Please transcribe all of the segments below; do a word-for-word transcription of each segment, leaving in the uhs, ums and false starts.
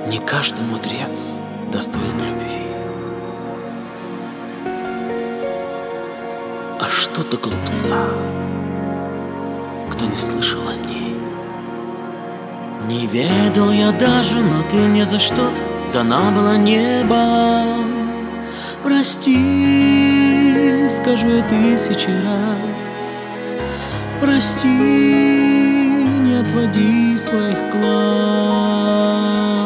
Не каждый мудрец достоин любви. А что-то глупца, кто не слышал о ней. Не ведал я даже, но ты мне за что-то дана была небом. Прости, скажу я тысячи раз. Прости, не отводи своих глаз.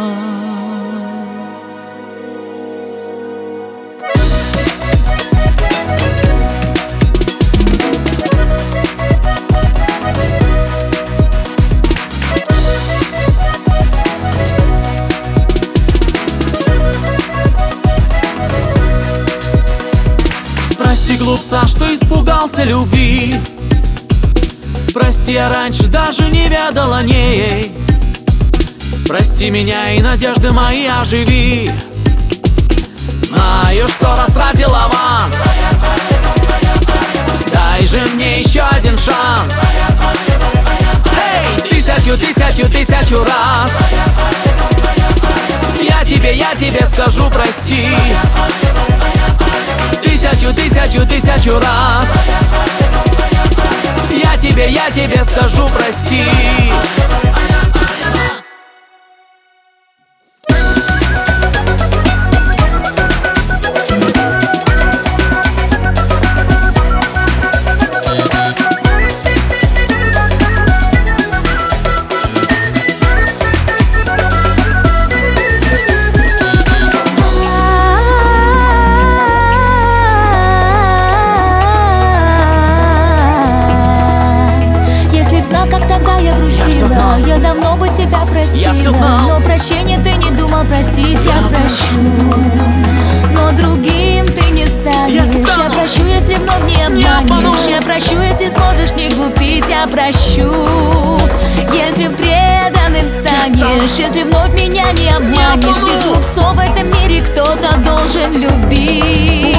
Прости, глупца, что испугался любви. Прости, я раньше даже не ведал о ней. Прости меня и надежды мои оживи. Знаю, что растратил аванс. Дай же мне еще один шанс. Эй, тысячу, тысячу, тысячу раз. Я тебе, я тебе скажу прости. Тысячу, тысячу, тысячу раз. Я тебе, я тебе скажу прости. Как тогда я грустила, я, я давно бы тебя простила. Но прощения ты не думал просить, я, я прощу. Но другим ты не станешь. Я, я прощу, если вновь не обманешь. Я прощу, если сможешь не глупить. Я прощу, если преданным станешь. Если вновь меня не обманешь. Ведь глупцов в этом мире кто-то должен любить.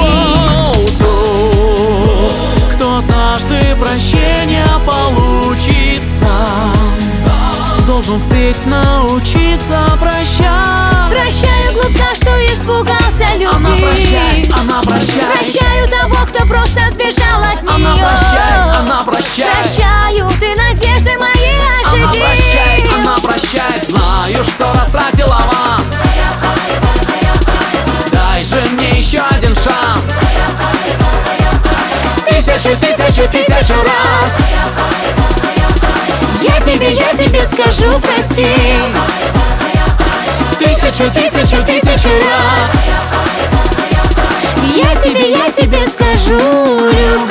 Кто однажды прощения получит сам, должен впредь научиться прощать. Прощаю глупца, что испугался любви. Она прощает, она прощает. Прощаю того, кто просто сбежал от нее. Она прощает, она прощает. Прощаю, ты надежды мои оживи. Она прощает, она прощает. Знаю, что растратил аванс. Дай же мне еще один шанс. Тысячу, тысячу, тысячу раз. Я тебе, я тебе скажу прости. Тысячу, тысячу, тысячу раз. Я тебе, я тебе скажу любви.